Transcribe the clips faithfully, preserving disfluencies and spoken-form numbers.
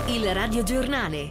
Il radiogiornale.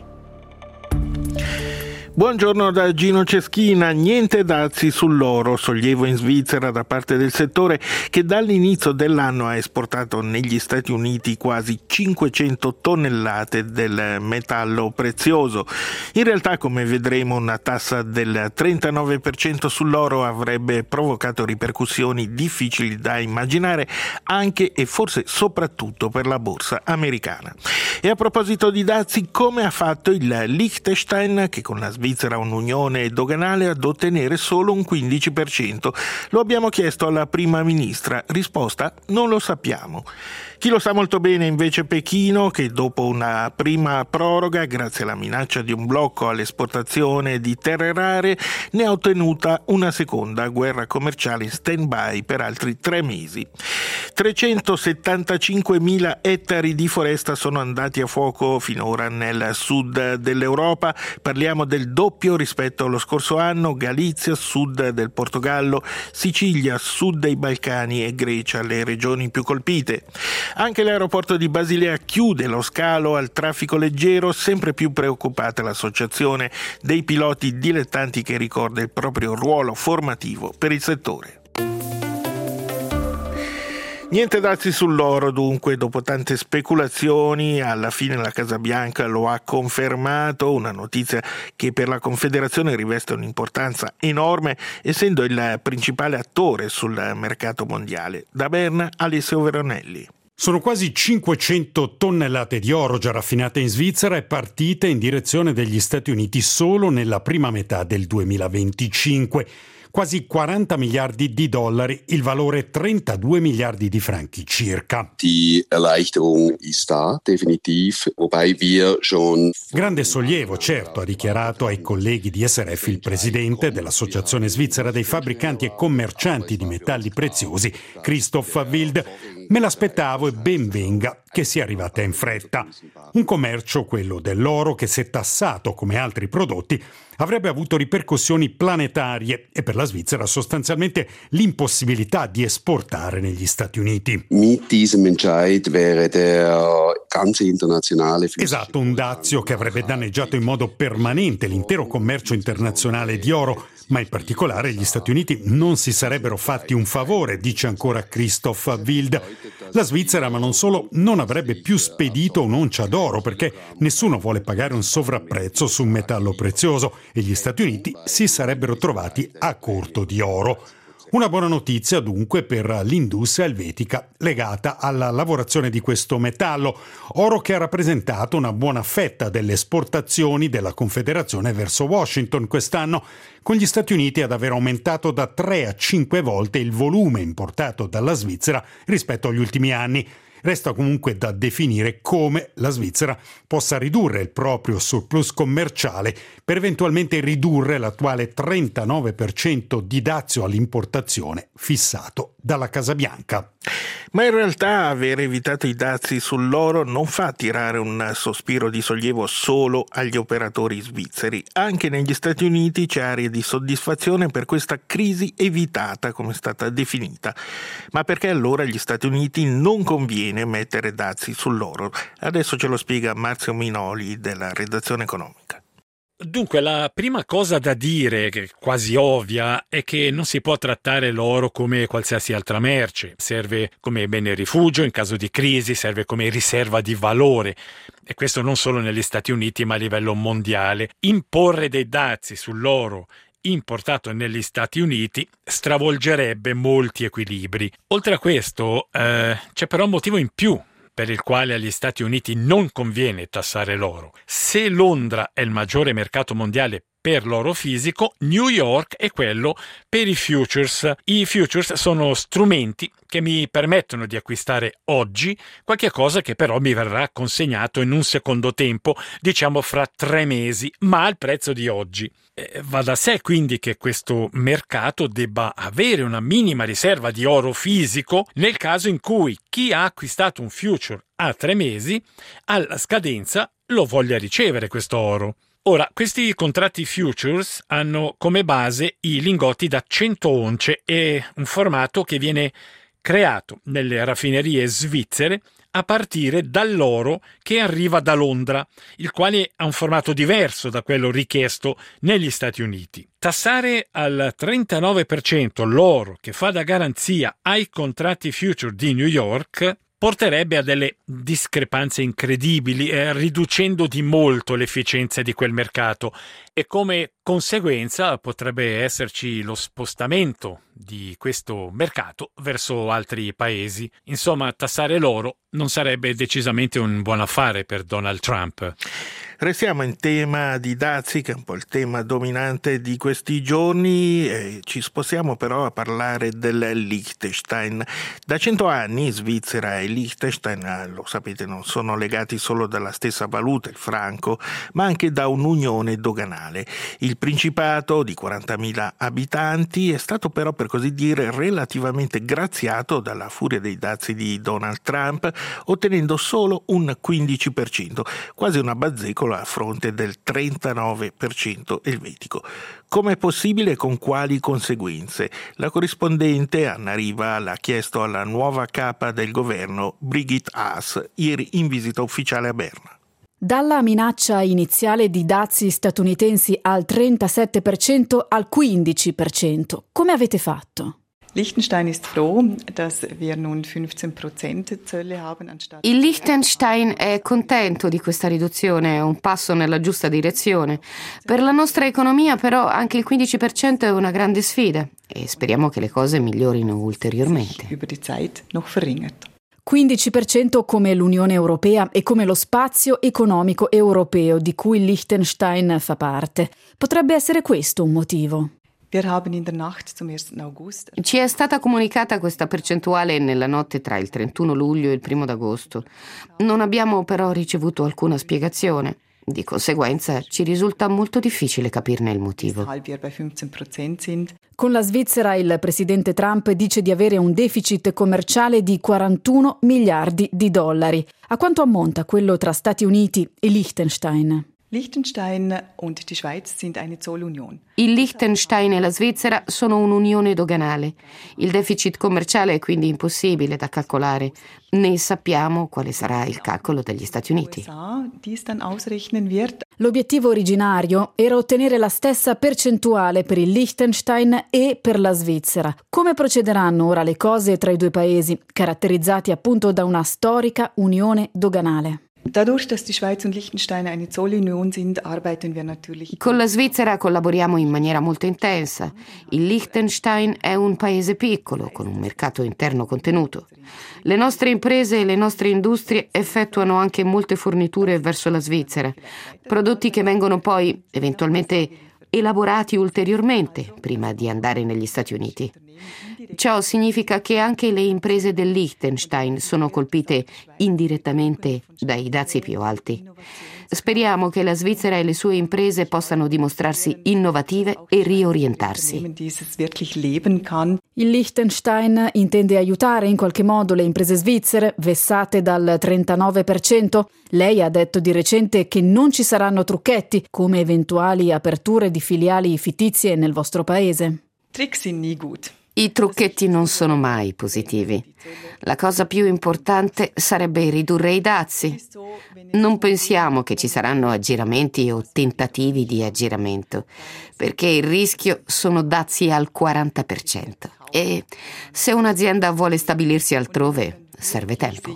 Buongiorno da Gino Ceschina. Niente dazi sull'oro, sollievo in Svizzera da parte del settore che dall'inizio dell'anno ha esportato negli Stati Uniti quasi cinquecento tonnellate del metallo prezioso. In realtà, come vedremo, una tassa del trentanove per cento sull'oro avrebbe provocato ripercussioni difficili da immaginare anche e forse soprattutto per la borsa americana. E a proposito di dazi, come ha fatto il Liechtenstein, che con la Svizzera ha un'unione doganale, ad ottenere solo un quindici per cento? Lo abbiamo chiesto alla prima ministra. Risposta: non lo sappiamo. Chi lo sa molto bene invece Pechino, che dopo una prima proroga, grazie alla minaccia di un blocco all'esportazione di terre rare, ne ha ottenuta una seconda, guerra commerciale in stand-by per altri tre mesi. trecentosettantacinquemila ettari di foresta sono andati a fuoco finora nel sud dell'Europa. Parliamo del doppio rispetto allo scorso anno: Galizia, sud del Portogallo, Sicilia, sud dei Balcani e Grecia, le regioni più colpite. Anche l'aeroporto di Basilea chiude lo scalo al traffico leggero, sempre più preoccupata l'associazione dei piloti dilettanti, che ricorda il proprio ruolo formativo per il settore. Niente dazi sull'oro dunque, dopo tante speculazioni, alla fine la Casa Bianca lo ha confermato, una notizia che per la Confederazione riveste un'importanza enorme, essendo il principale attore sul mercato mondiale. Da Berna, Alessio Veronelli. Sono quasi cinquecento tonnellate di oro già raffinate in Svizzera e partite in direzione degli Stati Uniti solo nella prima metà del duemilaventicinque. Quasi quaranta miliardi di dollari, il valore trentadue miliardi di franchi circa. Die Erleichterung ist da, definitiv, wobei wir schon... Grande sollievo, certo, ha dichiarato ai colleghi di S R F il presidente dell'Associazione Svizzera dei Fabbricanti e Commercianti di Metalli Preziosi, Christoph Wild. Me l'aspettavo e ben venga che sia arrivata in fretta. Un commercio, quello dell'oro, che se tassato come altri prodotti avrebbe avuto ripercussioni planetarie e per la Svizzera sostanzialmente l'impossibilità di esportare negli Stati Uniti. Mit diesem Entscheid wäre der ganze internazionale... Esatto, un dazio che avrebbe danneggiato in modo permanente l'intero commercio internazionale di oro, ma in particolare gli Stati Uniti non si sarebbero fatti un favore, dice ancora Christoph Wild. La Svizzera, ma non solo, non avrebbe più spedito un'oncia d'oro perché nessuno vuole pagare un sovrapprezzo su un metallo prezioso e gli Stati Uniti si sarebbero trovati a corto di oro. Una buona notizia dunque per l'industria elvetica legata alla lavorazione di questo metallo, oro che ha rappresentato una buona fetta delle esportazioni della Confederazione verso Washington quest'anno, con gli Stati Uniti ad aver aumentato da tre a cinque volte il volume importato dalla Svizzera rispetto agli ultimi anni. Resta comunque da definire come la Svizzera possa ridurre il proprio surplus commerciale per eventualmente ridurre l'attuale trentanove per cento di dazio all'importazione fissato dalla Casa Bianca. Ma in realtà aver evitato i dazi sull'oro non fa tirare un sospiro di sollievo solo agli operatori svizzeri. Anche negli Stati Uniti c'è aria di soddisfazione per questa crisi evitata, come è stata definita. Ma perché allora agli Stati Uniti non conviene mettere dazi sull'oro? Adesso ce lo spiega Marzio Minoli della redazione economica. Dunque, la prima cosa da dire, che è quasi ovvia, è che non si può trattare l'oro come qualsiasi altra merce. Serve come bene rifugio in caso di crisi, serve come riserva di valore. E questo non solo negli Stati Uniti, ma a livello mondiale. Imporre dei dazi sull'oro importato negli Stati Uniti stravolgerebbe molti equilibri. Oltre a questo, eh, c'è però un motivo in più per il quale agli Stati Uniti non conviene tassare l'oro. Se Londra è il maggiore mercato mondiale per l'oro fisico, New York è quello per i futures. I futures sono strumenti che mi permettono di acquistare oggi qualche cosa che però mi verrà consegnato in un secondo tempo, diciamo fra tre mesi, ma al prezzo di oggi. Eh, va da sé quindi che questo mercato debba avere una minima riserva di oro fisico nel caso in cui chi ha acquistato un future a tre mesi alla scadenza lo voglia ricevere questo oro. Ora, questi contratti futures hanno come base i lingotti da cento once e un formato che viene creato nelle raffinerie svizzere a partire dall'oro che arriva da Londra, il quale ha un formato diverso da quello richiesto negli Stati Uniti. Tassare al trentanove per cento l'oro che fa da garanzia ai contratti future di New York porterebbe a delle discrepanze incredibili, eh, riducendo di molto l'efficienza di quel mercato, e come conseguenza potrebbe esserci lo spostamento di questo mercato verso altri paesi. Insomma, tassare l'oro non sarebbe decisamente un buon affare per Donald Trump. Restiamo in tema di dazi, che è un po' il tema dominante di questi giorni, e ci spostiamo però a parlare del Liechtenstein. Da cento anni Svizzera e Liechtenstein, lo sapete, non sono legati solo dalla stessa valuta, il franco, ma anche da un'unione doganale. Il Principato, di quarantamila abitanti, è stato però, per così dire, relativamente graziato dalla furia dei dazi di Donald Trump, ottenendo solo un quindici per cento, quasi una bazzecola a fronte del trentanove per cento elvetico. Come è possibile e con quali conseguenze? La corrispondente Anna Riva l'ha chiesto alla nuova capa del governo, Brigitte Haas, ieri in visita ufficiale a Berna. Dalla minaccia iniziale di dazi statunitensi al trentasette per cento al quindici per cento, come avete fatto? Liechtenstein ist froh, dass wir nun fünfzehn Prozent Zölle haben anstatt. Il Liechtenstein è contento di questa riduzione, è un passo nella giusta direzione. Per la nostra economia però anche il quindici per cento è una grande sfida e speriamo che le cose migliorino ulteriormente. Über die Zeit noch verringert. quindici per cento come l'Unione Europea e come lo spazio economico europeo di cui il Liechtenstein fa parte. Potrebbe essere questo un motivo? Ci è stata comunicata questa percentuale nella notte tra il trentuno luglio e il primo d'agosto. Non abbiamo però ricevuto alcuna spiegazione. Di conseguenza ci risulta molto difficile capirne il motivo. Con la Svizzera il presidente Trump dice di avere un deficit commerciale di quarantuno miliardi di dollari. A quanto ammonta quello tra Stati Uniti e Liechtenstein? Liechtenstein und die Schweiz sind eine Zollunion. Il Liechtenstein e la Svizzera sono un'unione doganale. Il deficit commerciale è quindi impossibile da calcolare. Né sappiamo quale sarà il calcolo degli Stati Uniti. L'obiettivo originario era ottenere la stessa percentuale per il Liechtenstein e per la Svizzera. Come procederanno ora le cose tra i due paesi, caratterizzati appunto da una storica unione doganale? Dadurch, dass die Schweiz und Liechtenstein eine Zollunion sind, arbeiten wir natürlich. Con la Svizzera collaboriamo in maniera molto intensa. Il Liechtenstein è un paese piccolo, con un mercato interno contenuto. Le nostre imprese e le nostre industrie effettuano anche molte forniture verso la Svizzera, prodotti che vengono poi eventualmente elaborati ulteriormente prima di andare negli Stati Uniti. Ciò significa che anche le imprese del Liechtenstein sono colpite indirettamente dai dazi più alti. Speriamo che la Svizzera e le sue imprese possano dimostrarsi innovative e riorientarsi. Il Liechtenstein intende aiutare in qualche modo le imprese svizzere vessate dal trentanove per cento? Lei ha detto di recente che non ci saranno trucchetti, come eventuali aperture di filiali fittizie nel vostro paese. Tricks sind nie gut. I trucchetti non sono mai positivi. La cosa più importante sarebbe ridurre i dazi. Non pensiamo che ci saranno aggiramenti o tentativi di aggiramento, perché il rischio sono dazi al quaranta per cento. E se un'azienda vuole stabilirsi altrove, serve tempo.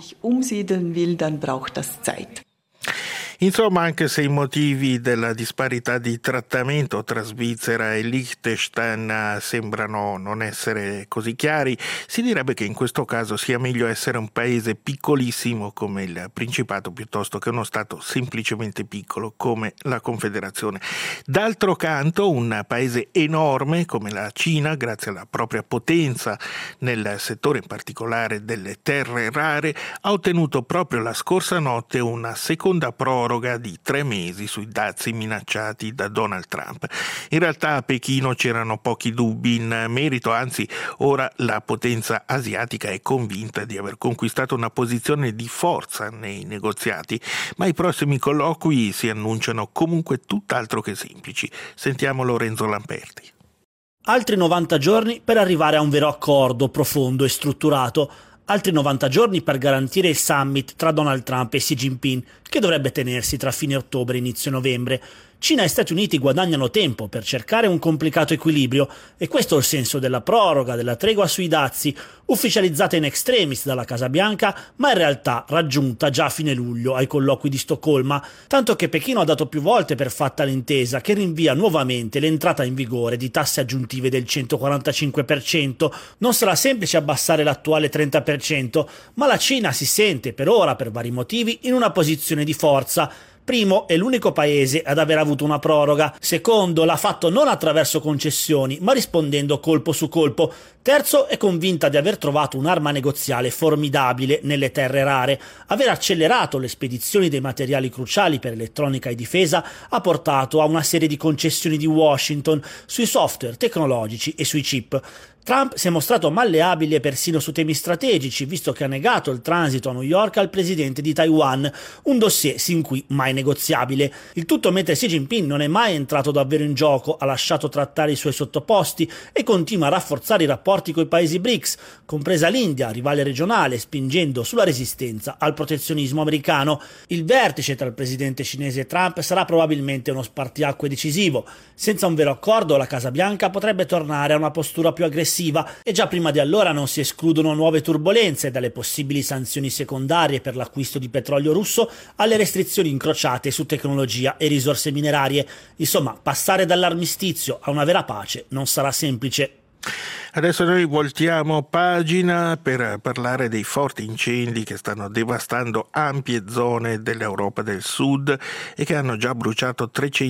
Insomma, anche se i motivi della disparità di trattamento tra Svizzera e Liechtenstein sembrano non essere così chiari, si direbbe che in questo caso sia meglio essere un paese piccolissimo come il Principato piuttosto che uno Stato semplicemente piccolo come la Confederazione. D'altro canto, un paese enorme come la Cina, grazie alla propria potenza nel settore in particolare delle terre rare, ha ottenuto proprio la scorsa notte una seconda proroga di tre mesi sui dazi minacciati da Donald Trump. In realtà a Pechino c'erano pochi dubbi in merito, anzi ora la potenza asiatica è convinta di aver conquistato una posizione di forza nei negoziati, ma i prossimi colloqui si annunciano comunque tutt'altro che semplici. Sentiamo Lorenzo Lamperti. Altri novanta giorni per arrivare a un vero accordo profondo e strutturato. altri novanta giorni per garantire il summit tra Donald Trump e Xi Jinping, che dovrebbe tenersi tra fine ottobre e inizio novembre. Cina e Stati Uniti guadagnano tempo per cercare un complicato equilibrio, e questo è il senso della proroga della tregua sui dazi, ufficializzata in extremis dalla Casa Bianca, ma in realtà raggiunta già a fine luglio ai colloqui di Stoccolma, tanto che Pechino ha dato più volte per fatta l'intesa che rinvia nuovamente l'entrata in vigore di tasse aggiuntive del centoquarantacinque per cento. Non sarà semplice abbassare l'attuale trenta per cento, ma la Cina si sente per ora, per vari motivi, in una posizione di forza. Primo, è l'unico paese ad aver avuto una proroga. Secondo, l'ha fatto non attraverso concessioni, ma rispondendo colpo su colpo. Terzo, è convinta di aver trovato un'arma negoziale formidabile nelle terre rare. Aver accelerato le spedizioni dei materiali cruciali per elettronica e difesa ha portato a una serie di concessioni di Washington sui software tecnologici e sui chip. Trump si è mostrato malleabile persino su temi strategici, visto che ha negato il transito a New York al presidente di Taiwan, un dossier sin qui mai negoziabile. Il tutto mentre Xi Jinping non è mai entrato davvero in gioco, ha lasciato trattare i suoi sottoposti e continua a rafforzare i rapporti coi paesi BRICS, compresa l'India, rivale regionale, spingendo sulla resistenza al protezionismo americano. Il vertice tra il presidente cinese e Trump sarà probabilmente uno spartiacque decisivo. Senza un vero accordo, la Casa Bianca potrebbe tornare a una postura più aggressiva, e già prima di allora non si escludono nuove turbolenze, dalle possibili sanzioni secondarie per l'acquisto di petrolio russo alle restrizioni incrociate su tecnologia e risorse minerarie. Insomma, passare dall'armistizio a una vera pace non sarà semplice. Adesso noi voltiamo pagina per parlare dei forti incendi che stanno devastando ampie zone dell'Europa del Sud e che hanno già bruciato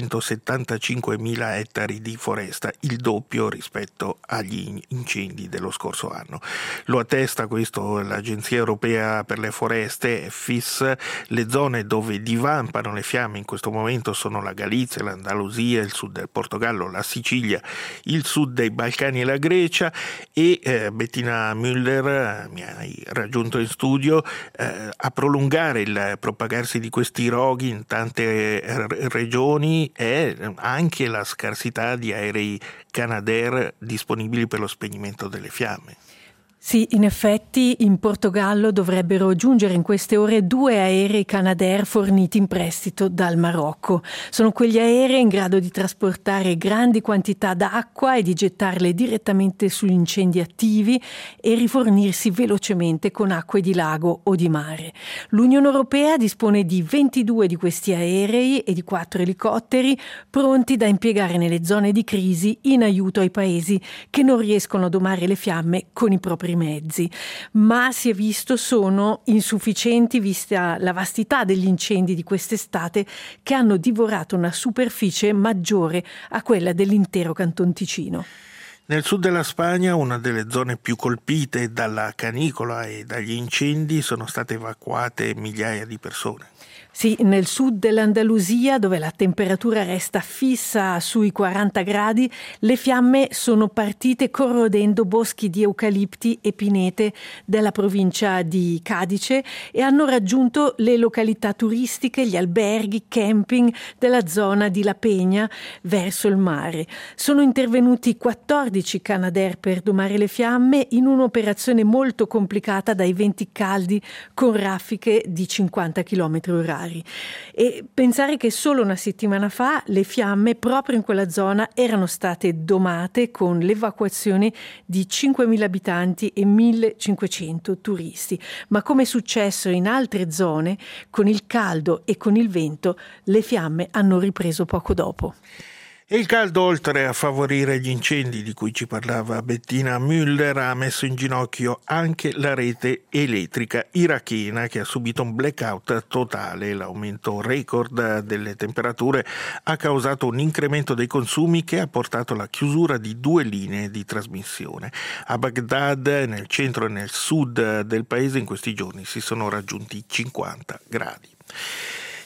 trecentosettantacinquemila ettari di foresta, il doppio rispetto agli incendi dello scorso anno. Lo attesta questo l'Agenzia Europea per le Foreste, E F I S. Le zone dove divampano le fiamme in questo momento sono la Galizia, l'Andalusia, il sud del Portogallo, la Sicilia, il sud dei Balcani e la Grecia. E eh, Bettina Müller, eh, mi hai raggiunto in studio, eh, a prolungare il propagarsi di questi roghi in tante r- regioni è anche la scarsità di aerei Canadair disponibili per lo spegnimento delle fiamme. Sì, in effetti in Portogallo dovrebbero giungere in queste ore due aerei Canadair forniti in prestito dal Marocco. Sono quegli aerei in grado di trasportare grandi quantità d'acqua e di gettarle direttamente sugli incendi attivi e rifornirsi velocemente con acque di lago o di mare. L'Unione Europea dispone di ventidue di questi aerei e di quattro elicotteri pronti da impiegare nelle zone di crisi in aiuto ai paesi che non riescono a domare le fiamme con i propri mezzi, ma si è visto sono insufficienti vista la vastità degli incendi di quest'estate che hanno divorato una superficie maggiore a quella dell'intero Canton Ticino. Nel sud della Spagna, una delle zone più colpite dalla canicola e dagli incendi, sono state evacuate migliaia di persone. Sì, nel sud dell'Andalusia, dove la temperatura resta fissa sui quaranta gradi, le fiamme sono partite corrodendo boschi di eucalipti e pinete della provincia di Cadice e hanno raggiunto le località turistiche, gli alberghi, camping della zona di La Peña verso il mare. Sono intervenuti quattordici Canadair per domare le fiamme in un'operazione molto complicata dai venti caldi con raffiche di cinquanta chilometri orari. E pensare che solo una settimana fa le fiamme proprio in quella zona erano state domate con l'evacuazione di cinquemila abitanti e millecinquecento turisti. Ma come è successo in altre zone, con il caldo e con il vento, le fiamme hanno ripreso poco dopo. E il caldo, oltre a favorire gli incendi di cui ci parlava Bettina Müller, ha messo in ginocchio anche la rete elettrica irachena, che ha subito un blackout totale. L'aumento record delle temperature ha causato un incremento dei consumi che ha portato alla chiusura di due linee di trasmissione. A Baghdad, nel centro e nel sud del paese, in questi giorni si sono raggiunti cinquanta gradi.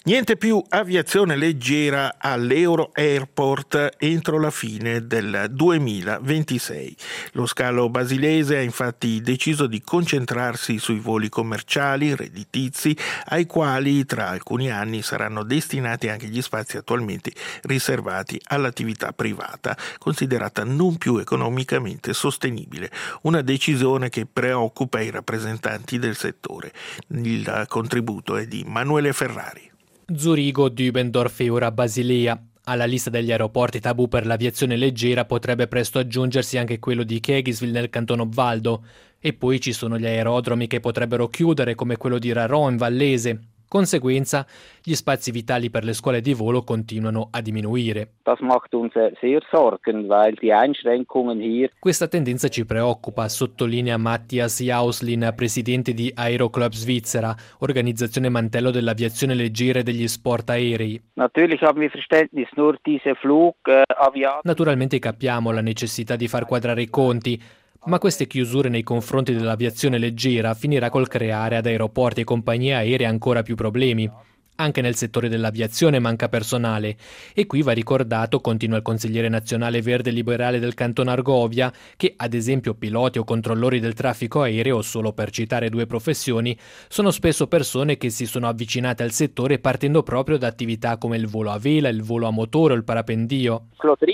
Niente più aviazione leggera all'Euro Airport entro la fine del duemilaventisei. Lo scalo basilese ha infatti deciso di concentrarsi sui voli commerciali, redditizi, ai quali tra alcuni anni saranno destinati anche gli spazi attualmente riservati all'attività privata, considerata non più economicamente sostenibile. Una decisione che preoccupa i rappresentanti del settore. Il contributo è di Manuele Ferrari. Zurigo, Dübendorf e ora Basilea. Alla lista degli aeroporti tabù per l'aviazione leggera potrebbe presto aggiungersi anche quello di Kegisville nel canton Obvaldo. E poi ci sono gli aerodromi che potrebbero chiudere, come quello di Raron in Vallese. Conseguenza, gli spazi vitali per le scuole di volo continuano a diminuire. Das macht uns sehr Sorgen, weil die Einschränkungen hier. Questa tendenza ci preoccupa, sottolinea Matthias Jauslin, presidente di Aeroclub Svizzera, organizzazione mantello dell'aviazione leggera e degli sport aerei. Natürlich haben wir Verständnis, nur diese Flugaviationen. Naturalmente capiamo la necessità di far quadrare i conti, ma queste chiusure nei confronti dell'aviazione leggera finirà col creare ad aeroporti e compagnie aeree ancora più problemi. Anche nel settore dell'aviazione manca personale e qui va ricordato, continua il consigliere nazionale verde liberale del canton Argovia, che ad esempio piloti o controllori del traffico aereo, solo per citare due professioni, sono spesso persone che si sono avvicinate al settore partendo proprio da attività come il volo a vela, il volo a motore o il parapendio.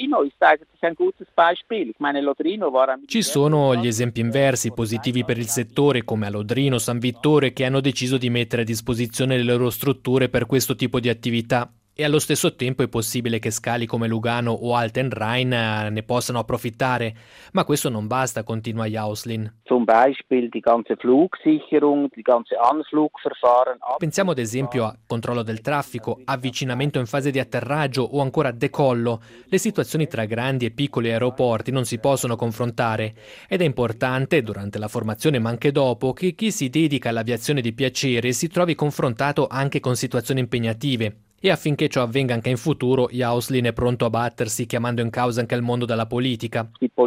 Ci sono gli esempi inversi positivi per il settore come a Lodrino, San Vittore, che hanno deciso di mettere a disposizione le loro strutture per questo tipo di attività e allo stesso tempo è possibile che scali come Lugano o Alten Rhein ne possano approfittare, ma questo non basta, continua Jauslin. Zum Beispiel die ganze Flugsicherung, die ganze Anflugverfahren. Pensiamo ad esempio a controllo del traffico, avvicinamento in fase di atterraggio o ancora decollo. Le situazioni tra grandi e piccoli aeroporti non si possono confrontare ed è importante, durante la formazione ma anche dopo, che chi si dedica all'aviazione di piacere si trovi confrontato anche con situazioni impegnative. E affinché ciò avvenga anche in futuro, Jauslin è pronto a battersi, chiamando in causa anche il mondo della politica.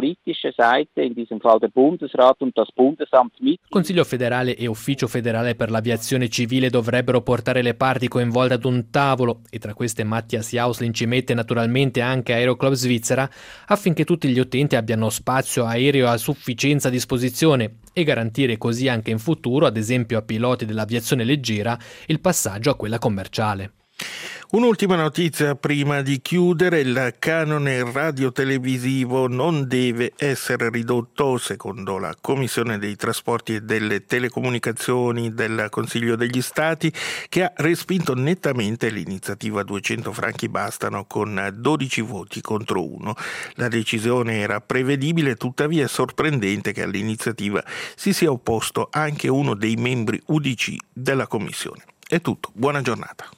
Consiglio federale e Ufficio federale per l'aviazione civile dovrebbero portare le parti coinvolte ad un tavolo, e tra queste Matthias Jauslin ci mette naturalmente anche Aeroclub Svizzera, affinché tutti gli utenti abbiano spazio aereo a sufficienza a disposizione e garantire così anche in futuro, ad esempio a piloti dell'aviazione leggera, il passaggio a quella commerciale. Un'ultima notizia prima di chiudere: il canone radiotelevisivo non deve essere ridotto, secondo la Commissione dei Trasporti e delle Telecomunicazioni del Consiglio degli Stati, che ha respinto nettamente l'iniziativa duecento franchi bastano con dodici voti contro uno. La decisione era prevedibile, tuttavia è sorprendente che all'iniziativa si sia opposto anche uno dei membri U D C della Commissione. È tutto, buona giornata.